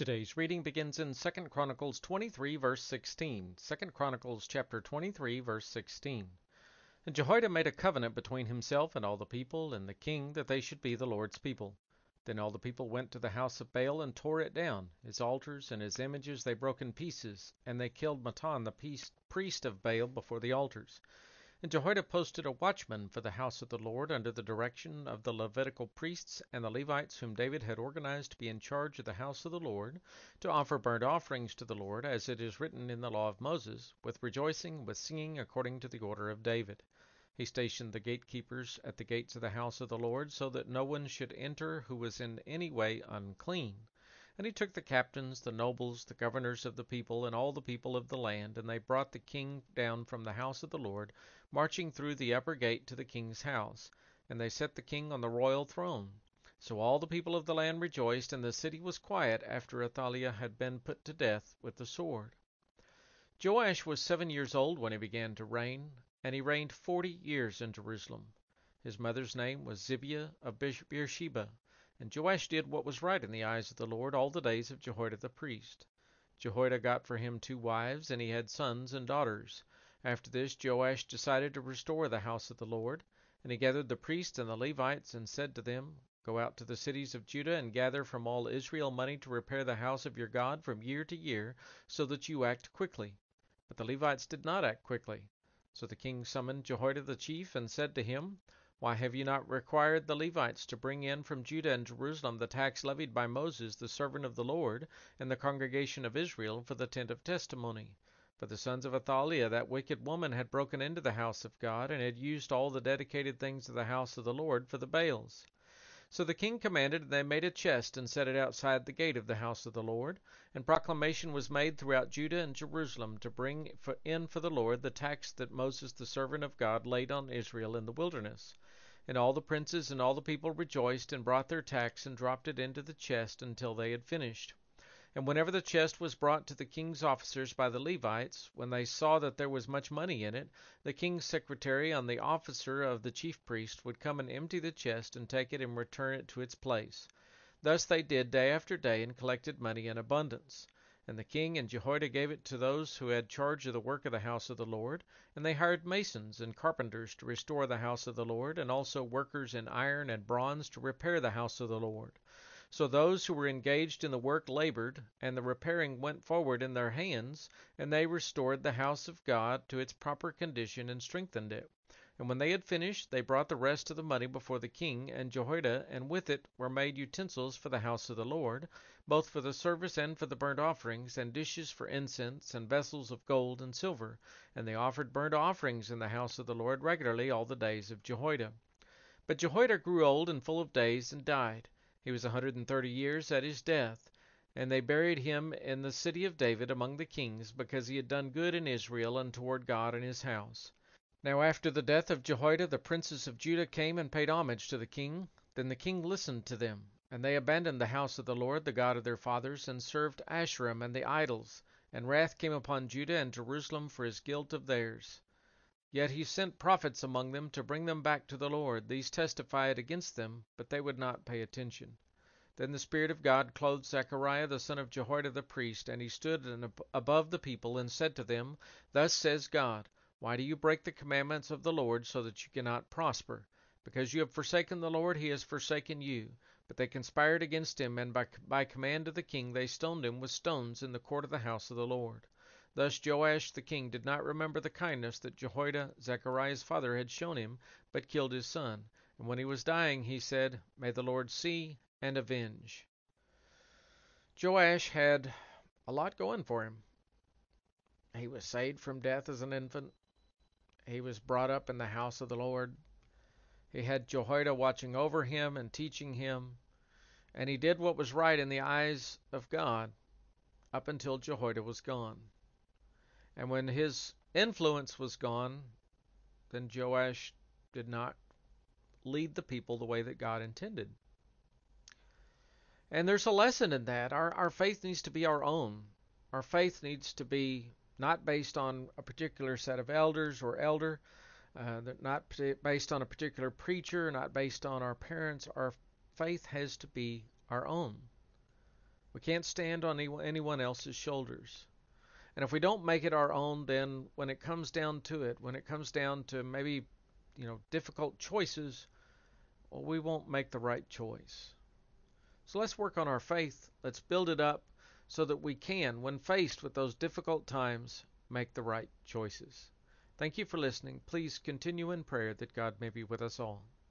Today's reading begins in 2 Chronicles 23 verse 16. 2 Chronicles chapter 23 verse 16. And Jehoiada made a covenant between himself and all the people and the king that they should be the Lord's people. Then all the people went to the house of Baal and tore it down. His altars and his images they broke in pieces, and they killed Mattan the priest of Baal before the altars. And Jehoiada posted a watchman for the house of the Lord under the direction of the Levitical priests and the Levites whom David had organized to be in charge of the house of the Lord, to offer burnt offerings to the Lord, as it is written in the law of Moses, with rejoicing, with singing, according to the order of David. He stationed the gatekeepers at the gates of the house of the Lord, so that no one should enter who was in any way unclean. And he took the captains, the nobles, the governors of the people, and all the people of the land, and they brought the king down from the house of the Lord, marching through the upper gate to the king's house. And they set the king on the royal throne. So all the people of the land rejoiced, and the city was quiet after Athaliah had been put to death with the sword. Joash was 7 years old when he began to reign, and he reigned 40 years in Jerusalem. His mother's name was Zibiah of Beersheba. And Joash did what was right in the eyes of the Lord all the days of Jehoiada the priest. Jehoiada got for him 2 wives, and he had sons and daughters. After this Joash decided to restore the house of the Lord, and he gathered the priests and the Levites and said to them, "Go out to the cities of Judah and gather from all Israel money to repair the house of your God from year to year, so that you act quickly." But the Levites did not act quickly. So the king summoned Jehoiada the chief and said to him, "Why have you not required the Levites to bring in from Judah and Jerusalem the tax levied by Moses, the servant of the Lord, and the congregation of Israel for the tent of testimony?" For the sons of Athaliah, that wicked woman, had broken into the house of God, and had used all the dedicated things of the house of the Lord for the Baals. So the king commanded, and they made a chest and set it outside the gate of the house of the Lord. And proclamation was made throughout Judah and Jerusalem to bring in for the Lord the tax that Moses the servant of God laid on Israel in the wilderness. And all the princes and all the people rejoiced, and brought their tax, and dropped it into the chest until they had finished. And whenever the chest was brought to the king's officers by the Levites, when they saw that there was much money in it, the king's secretary and the officer of the chief priest would come and empty the chest and take it and return it to its place. Thus they did day after day, and collected money in abundance. And the king and Jehoiada gave it to those who had charge of the work of the house of the Lord, and they hired masons and carpenters to restore the house of the Lord, and also workers in iron and bronze to repair the house of the Lord. So those who were engaged in the work labored, and the repairing went forward in their hands, and they restored the house of God to its proper condition and strengthened it. And when they had finished, they brought the rest of the money before the king and Jehoiada, and with it were made utensils for the house of the Lord, both for the service and for the burnt offerings, and dishes for incense, and vessels of gold and silver. And they offered burnt offerings in the house of the Lord regularly all the days of Jehoiada. But Jehoiada grew old and full of days, and died. He was 130 years at his death, and they buried him in the city of David among the kings, because he had done good in Israel and toward God and his house. Now after the death of Jehoiada, the princes of Judah came and paid homage to the king. Then the king listened to them, and they abandoned the house of the Lord, the God of their fathers, and served Asherim and the idols. And wrath came upon Judah and Jerusalem for his guilt of theirs. Yet he sent prophets among them to bring them back to the Lord. These testified against them, but they would not pay attention. Then the Spirit of God clothed Zechariah the son of Jehoiada the priest, and he stood above the people and said to them, "Thus says God, why do you break the commandments of the Lord so that you cannot prosper? Because you have forsaken the Lord, he has forsaken you." But they conspired against him, and by command of the king they stoned him with stones in the court of the house of the Lord. Thus Joash the king did not remember the kindness that Jehoiada, Zechariah's father, had shown him, but killed his son. And when he was dying, he said, "May the Lord see and avenge." Joash had a lot going for him. He was saved from death as an infant. He was brought up in the house of the Lord. He had Jehoiada watching over him and teaching him. And he did what was right in the eyes of God up until Jehoiada was gone. And when his influence was gone, then Joash did not lead the people the way that God intended. And there's a lesson in that. Our faith needs to be our own. Our faith needs to be not based on a particular set of elders or elder, not based on a particular preacher, not based on our parents. Our faith has to be our own. We can't stand on anyone else's shoulders. And if we don't make it our own, then when it comes down to it, when it comes down to maybe, difficult choices, well, we won't make the right choice. So let's work on our faith. Let's build it up so that we can, when faced with those difficult times, make the right choices. Thank you for listening. Please continue in prayer that God may be with us all.